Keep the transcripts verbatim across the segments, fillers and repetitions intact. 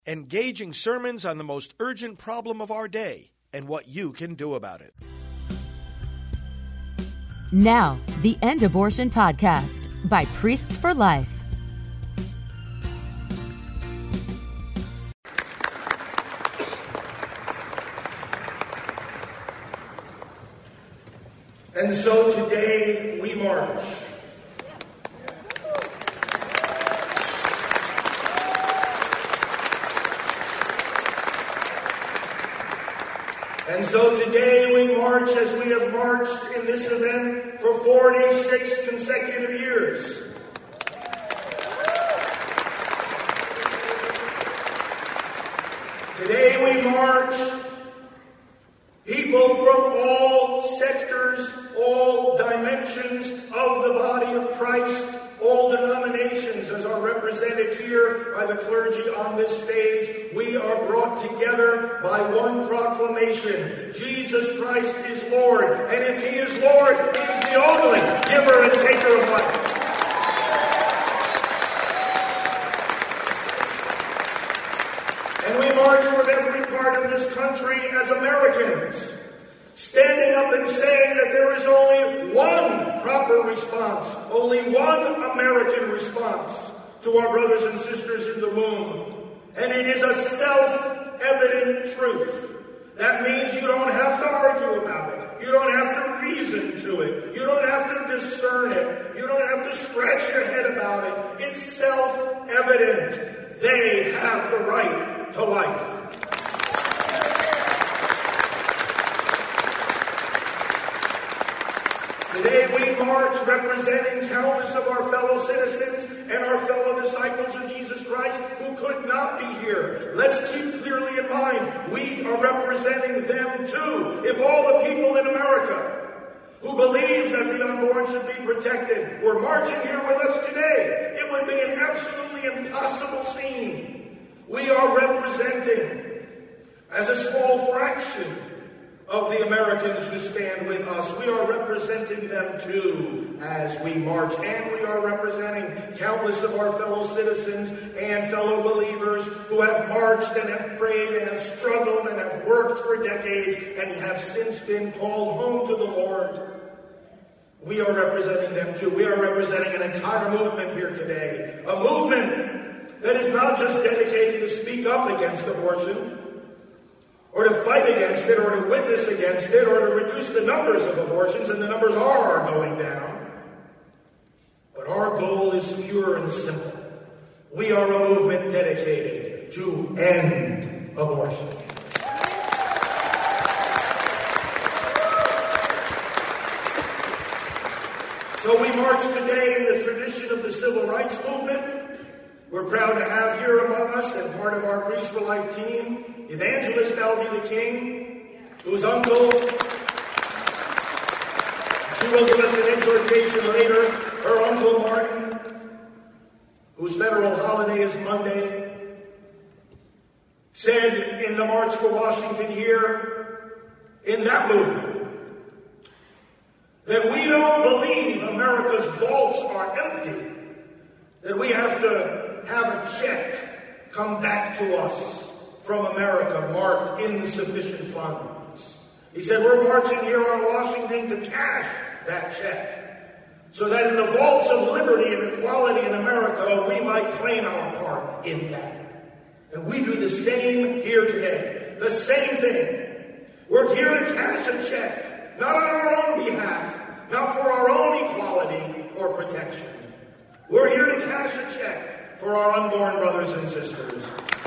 Engaging sermons on the most urgent problem of our day and what you can do about it. Now, the End Abortion Podcast by Priests for Life. And so today we march. And so today we march as we have marched in this event for forty-six consecutive years. Today we march people from all sectors, all dimensions of the body of Christ, all denominations as are represented here by the clergy on this stage. We are brought together by one proclamation: Jesus Christ is Lord. And if He is Lord, He is the only giver and taker of life. And we march from every part of this country as Americans, standing up and saying that there is only one proper response, only one American response to our brothers and sisters in the womb. And it is a self-evident truth. That means you don't have to argue about it. You don't have to reason to it. You don't have to discern it. You don't have to scratch your head about it. It's self-evident. They have the right to life. Today we march representing countless of our fellow citizens and our fellow disciples of Jesus Christ who could not be here. Let's keep clearly in mind, we are representing them too. If all the people in America who believe that the unborn should be protected were marching here with us today, it would be an absolutely impossible scene. We are representing, as a small fraction of the Americans who stand with us, we are representing them too as we march. And we are representing countless of our fellow citizens and fellow believers who have marched and have prayed and have struggled and have worked for decades and have since been called home to the Lord. We are representing them too. We are representing an entire movement here today. A movement that is not just dedicated to speak up against abortion, or to fight against it, or to witness against it, or to reduce the numbers of abortions, and the numbers are going down. But our goal is pure and simple. We are a movement dedicated to end abortion. So we march today in the tradition of the civil rights movement. We're proud to have here among us, and part of our Priests for Life team, Evangelist Alveda King, whose uncle, she will give us an exhortation later, her Uncle Martin, whose federal holiday is Monday, said in the March for Washington here, in that movement, that we don't believe America's vaults are empty, that we have to have a check come back to us from America marked insufficient funds. He said, we're marching here on Washington to cash that check so that in the vaults of liberty and equality in America, we might claim our part in that. And we do the same here today. The same thing. We're here to cash a check, not on our own behalf, not for our own equality or protection. We're here to cash a check for our unborn brothers and sisters.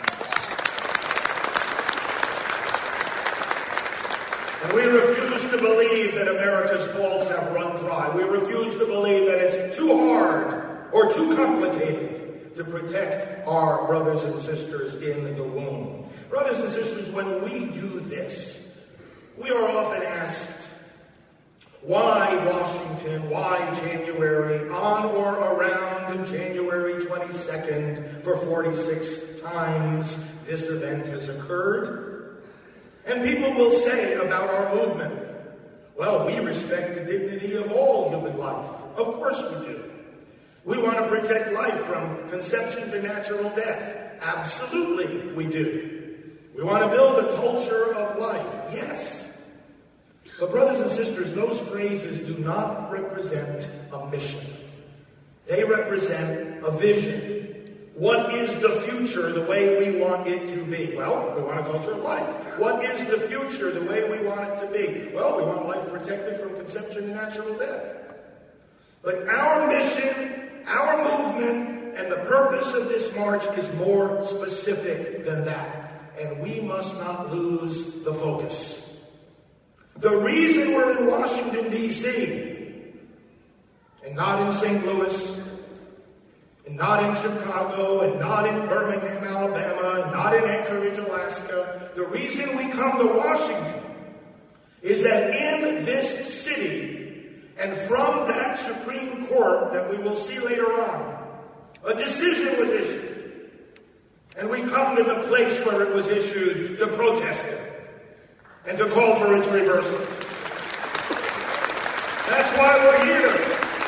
And we refuse to believe that America's faults have run dry. We refuse to believe that it's too hard or too complicated to protect our brothers and sisters in the womb. Brothers and sisters, when we do this, we are often asked, why Washington? Why January? On or around January twenty-second, for forty-six times this event has occurred. And people will say about our movement, well, we respect the dignity of all human life. Of course we do. We want to protect life from conception to natural death. Absolutely, we do. We want to build a culture of life. Yes. But brothers and sisters, those phrases do not represent a mission. They represent a vision. What is the future the way we want it to be? Well, we want a culture of life. What is the future the way we want it to be? Well, we want life protected from conception and natural death. But our mission, our movement, and the purpose of this march is more specific than that. And we must not lose the focus. The reason we're in Washington, D C, and not in Saint Louis, and not in Chicago, and not in Birmingham, Alabama, and not in Anchorage, Alaska, the reason we come to Washington is that in this city, and from that Supreme Court that we will see later on, a decision was issued. And we come to the place where it was issued to protest it and to call for its reversal. That's why we're here.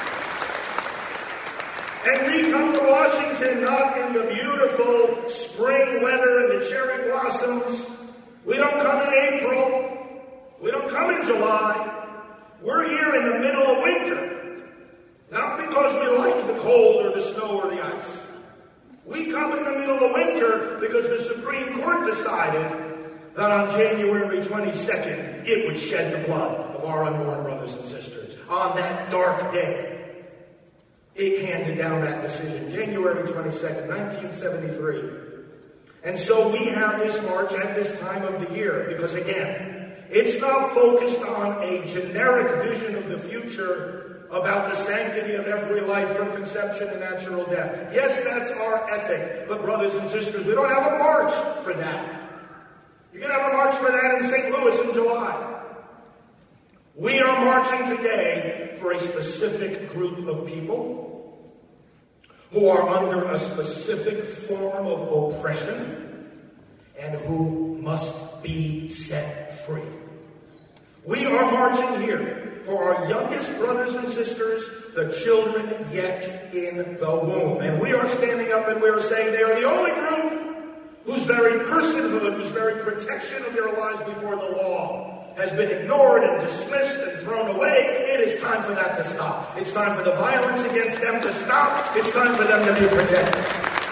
And we come to Washington not in the beautiful spring weather and the cherry blossoms. We don't come in April. We don't come in July. We're here in the middle of winter. Not because we like the cold or the snow or the ice. We come in the middle of winter because the Supreme Court decided that on January twenty-second, it would shed the blood of our unborn brothers and sisters. On that dark day, it handed down that decision, January twenty-second, nineteen seventy-three. And so we have this march at this time of the year because, again, it's not focused on a generic vision of the future about the sanctity of every life from conception to natural death. Yes, that's our ethic, but brothers and sisters, we don't have a march for that. You can have a march for that in Saint Louis in July. We are marching today for a specific group of people who are under a specific form of oppression and who must be set free. We are marching here for our youngest brothers and sisters, the children yet in the womb. And we are standing up and we are saying they are the only group whose very personhood, whose very protection of their lives before the law has been ignored and dismissed and thrown away. It is time for that to stop. It's time for the violence against them to stop. It's time for them to be protected.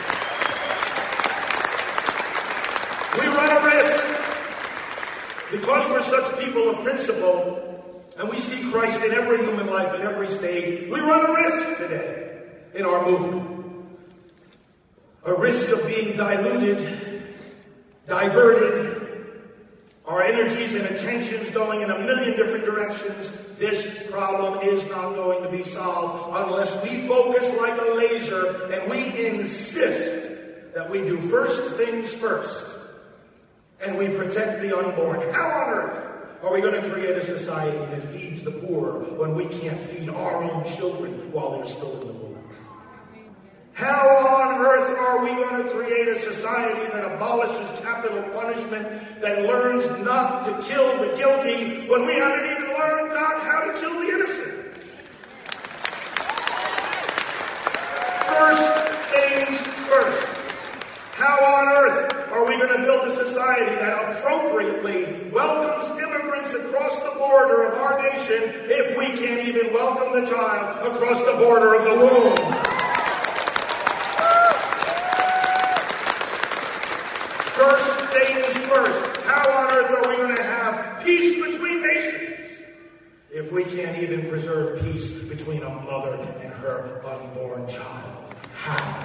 We run a risk because we're such people of principle and we see Christ in every human life at every stage. We run a risk today in our movement. A risk of being diluted, diverted, our energies and attentions going in a million different directions. This problem is not going to be solved unless we focus like a laser and we insist that we do first things first and we protect the unborn. How on earth are we going to create a society that feeds the poor when we can't feed our own children while they're still in the womb? How on earth are we going to create a society that abolishes capital punishment, that learns not to kill the guilty, when we haven't even learned not how to kill the innocent? First things first. How on earth are we going to build a society that appropriately welcomes immigrants across the border of our nation if we can't even welcome the child across the border of the womb? First things first. How on earth are we going to have peace between nations if we can't even preserve peace between a mother and her unborn child? How?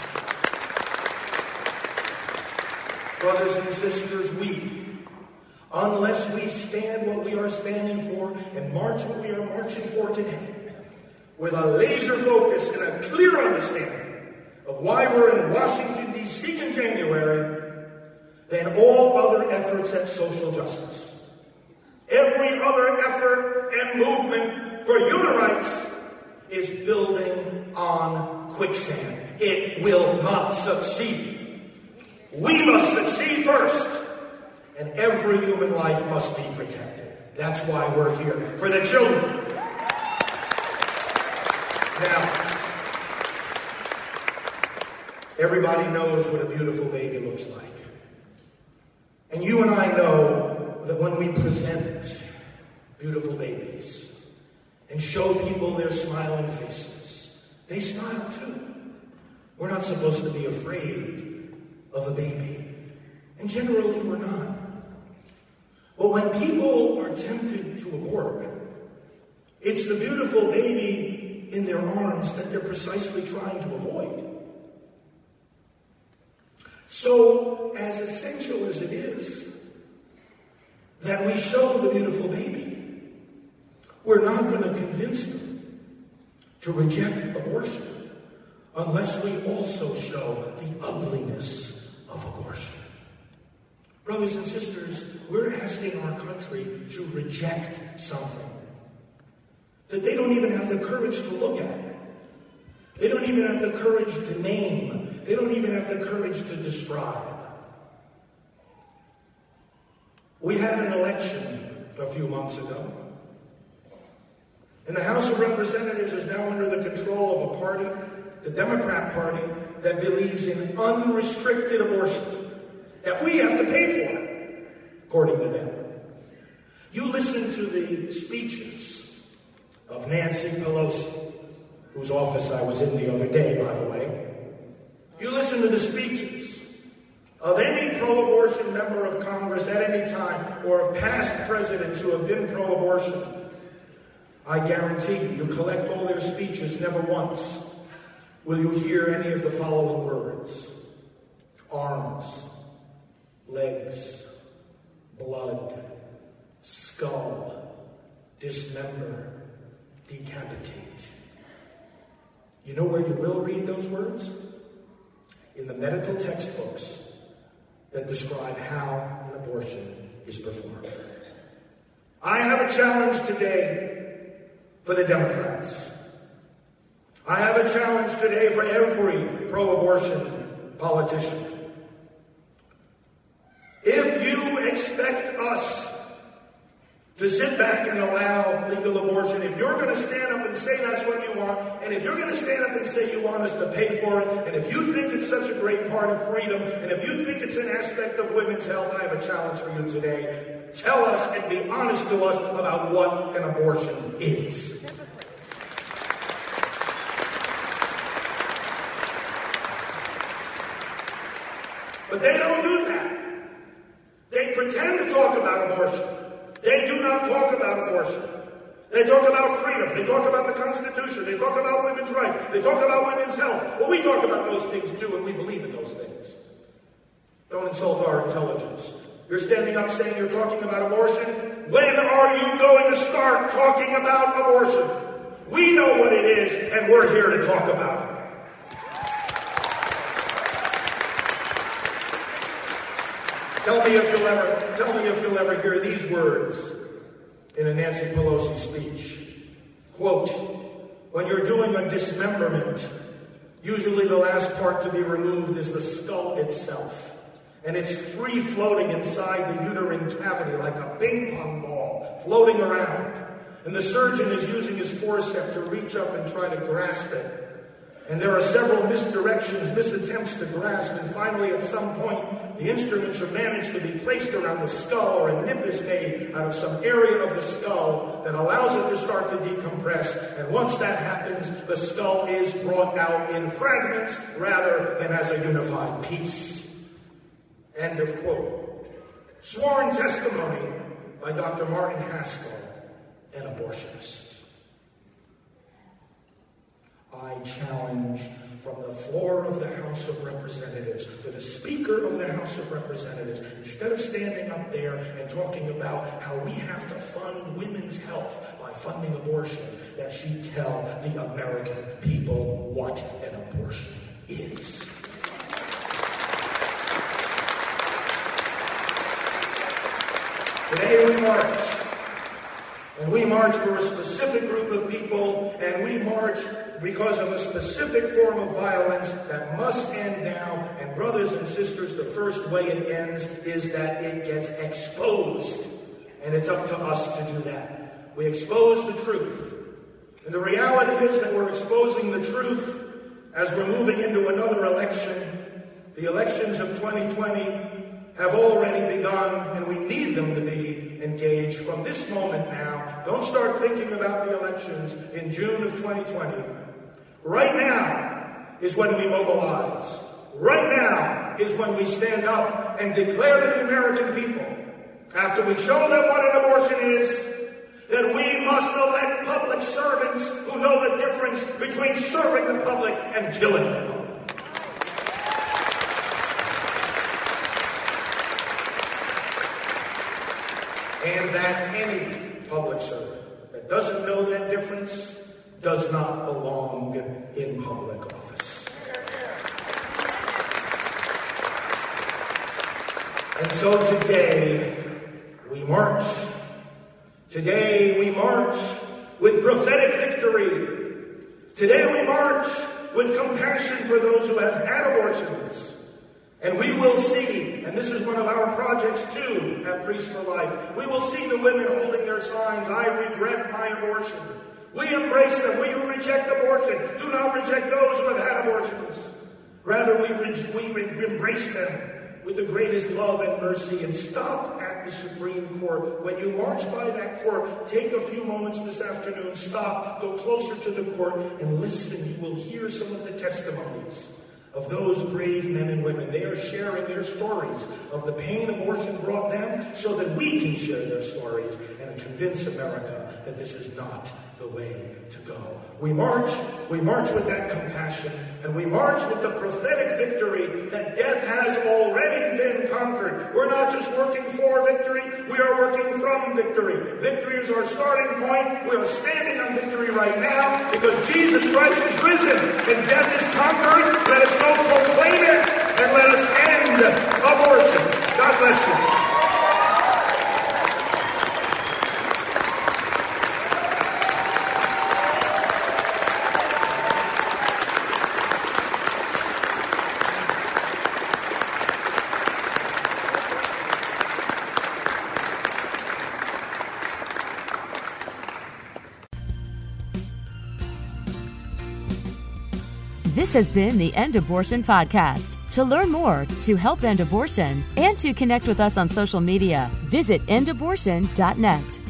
Brothers and sisters, we, unless we stand what we are standing for and march what we are marching for today, with a laser focus and a clear understanding of why we're in Washington, D C in January, than all other efforts at social justice. Every other effort and movement for human rights is building on quicksand. It will not succeed. We must succeed first, and every human life must be protected. That's why we're here, for the children. Now, Everybody knows what a beautiful baby looks like. And you and I know that when we present beautiful babies and show people their smiling faces, they smile too. We're not supposed to be afraid of a baby. And generally we're not. But when people are tempted to abort, it's the beautiful baby in their arms that they're precisely trying to avoid. So, as essential as it is that we show the beautiful baby, we're not going to convince them to reject abortion unless we also show the ugliness of abortion. Brothers and sisters, we're asking our country to reject something that they don't even have the courage to look at. They don't even have the courage to name. They don't even have the courage to describe. We had an election a few months ago. And the House of Representatives is now under the control of a party, the Democrat Party, that believes in unrestricted abortion, that we have to pay for it, according to them. You listen to the speeches of Nancy Pelosi, whose office I was in the other day, by the way. You listen to the speeches of any pro-abortion member of Congress at any time, or of past presidents who have been pro-abortion. I guarantee you, you collect all their speeches, never once will you hear any of the following words: arms, legs, blood, skull, dismember, decapitate. You know where you will read those words? In the medical textbooks that describe how an abortion is performed. I have a challenge today for the Democrats. I have a challenge today for every pro-abortion politician. If you expect us to sit back and allow legal abortion, if you're going to stand up and say that's what you want, and if you're going to stand up and say you want us to pay for it, and if you think it's such a great part of freedom, and if you think it's an aspect of women's health, I have a challenge for you today. Tell us and be honest to us about what an abortion is. But they don't do that. They pretend to talk about abortion. They do not talk about abortion. They talk about freedom. They talk about the Constitution. They talk about women's rights. They talk about women's health. Well, we talk about those things too, and we believe in those things. Don't insult our intelligence. You're standing up saying you're talking about abortion. When are you going to start talking about abortion? We know what it is, and we're here to talk about it. Tell me if you'll ever, tell me if you'll ever hear these words in a Nancy Pelosi speech. Quote, when you're doing a dismemberment, usually the last part to be removed is the skull itself. And it's free floating inside the uterine cavity like a ping pong ball floating around. And the surgeon is using his forceps to reach up and try to grasp it. And there are several misdirections, misattempts to grasp, and finally at some point the instruments are managed to be placed around the skull, or a nip is made out of some area of the skull that allows it to start to decompress. And once that happens, the skull is brought out in fragments rather than as a unified piece. End of quote. Sworn testimony by Doctor Martin Haskell, an abortionist. I challenge from the floor of the House of Representatives to the Speaker of the House of Representatives, instead of standing up there and talking about how we have to fund women's health by funding abortion, that she tell the American people what an abortion is. Today we march. And we march for a specific group of people, and we march because of a specific form of violence that must end now. And brothers and sisters, the first way it ends is that it gets exposed. And it's up to us to do that. We expose the truth. And the reality is that we're exposing the truth as we're moving into another election. The elections of twenty twenty have already begun, and we need them to be engaged from this moment now. Don't start thinking about the elections in June of twenty twenty. Right now is when we mobilize. Right now is when we stand up and declare to the American people, after we show them what an abortion is, that we must elect public servants who know the difference between serving the public and killing the public. And that any public servant that doesn't know that difference does not belong in public office. And so today we march. Today we march with prophetic victory. Today we march with compassion for those who have had abortions. And we will see, and this is one of our projects too at Priests for Life, we will see the women holding their signs, I regret my abortion. We embrace them. We who reject abortion do not reject those who have had abortions. Rather, we, re- we re- embrace them with the greatest love and mercy, and stop at the Supreme Court. When you march by that court, take a few moments this afternoon, stop, go closer to the court, and listen. You will hear some of the testimonies of those brave men and women. They are sharing their stories of the pain abortion brought them so that we can share their stories and convince America that this is not the way to go. We march, we march with that compassion, and we march with the prophetic victory that death has already been conquered. We're not just working for victory, we are working from victory. Victory is our starting point. We are standing on victory right now because Jesus Christ is risen and death is conquered. Let us go proclaim it and let us end abortion. God bless you. This has been the End Abortion Podcast. To learn more, to help end abortion, and to connect with us on social media, visit end abortion dot net.